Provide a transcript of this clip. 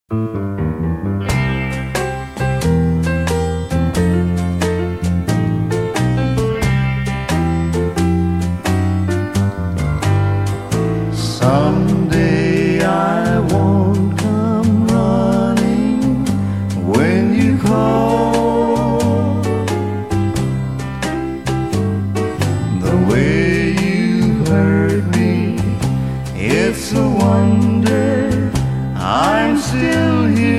Someday I won't come running when you call. The way you hurt me, it's a wonder I'm still here.